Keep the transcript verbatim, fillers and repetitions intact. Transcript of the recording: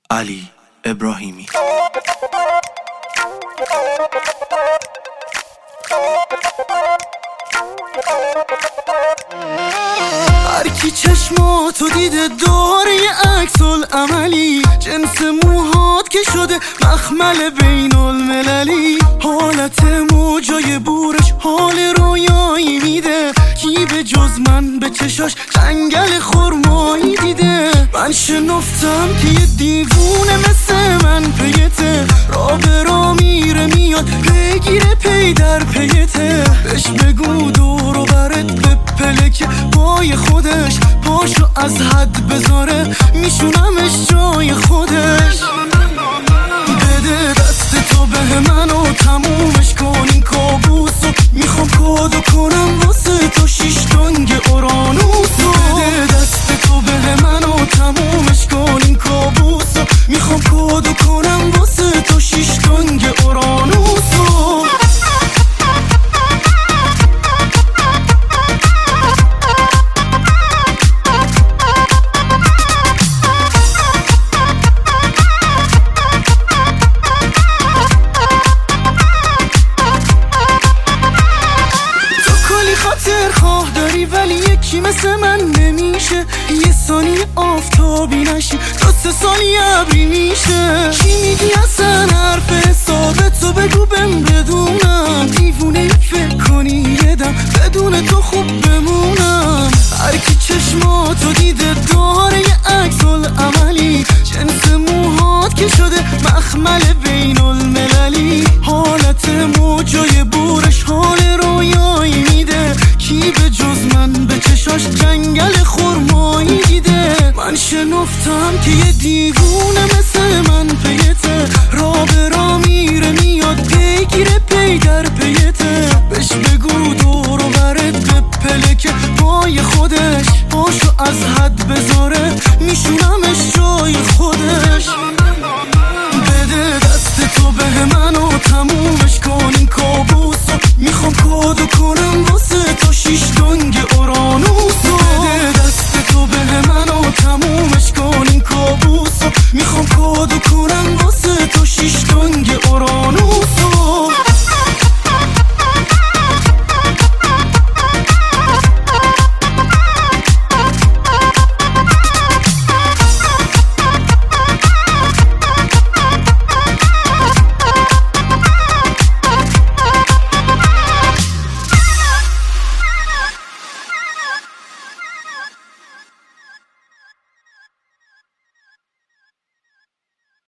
علی ابراهیمی. هر کی چشماتو دیده داره یه عکس العملی، جنس موهات که شده مخمل بین المللی، حالت موجای بورش حال رویایی میده، کی به جز من به چشاش جنگل خرمایی دیده. من شنفتم که یه دیوونه مثل من پیته، را به را میره میاد بگیره پی در پیته، بهش بگو دور و برت بپلکه پای خودش، پاشو از حد بذاره میشونمش جای خودش. بده دست تو به من و تمومش کن این کابوسو، میخوام کادو کنم واسه تو شیش تنگ اورانوسو. بده دست تو به من و تمومش کن این کابوسو، میخوام کادو کنم واسه تو شیش تنگ اورانوسو. خاطر خواه داری ولی یکی مثل من نمیشه، یه ثانی آفتابی نشی تا سه سالی ابری میشه. چی میگی اصلا حرف حسابه تو بگو بهم بدونم، دیوونه فکر کنی یه دم بدون تو خوب بمونم. هر کی چشماتو دیده داره یه عکس العملی، جنس موهات که شده مخمل بین المللی، حالت موجای بورش حال رویایی میده، کی به جز من به چشاش جنگل خرمایی دیده. من شنفتم که یه دیوونه مثل من پیته، را به را میره میاد بگیره پی در پیته، بهش بگو دور و برت بپلکه پای خودش، پاشو از حد بذاره میشونمش جای خودش. بده دست تو به من و تمومش کن این کابوسو، میخوام کادو کنم واسه تو شیش تنگ اورانوسو. بده دست تو به من و تمومش کن این کابوسو، میخوام کادو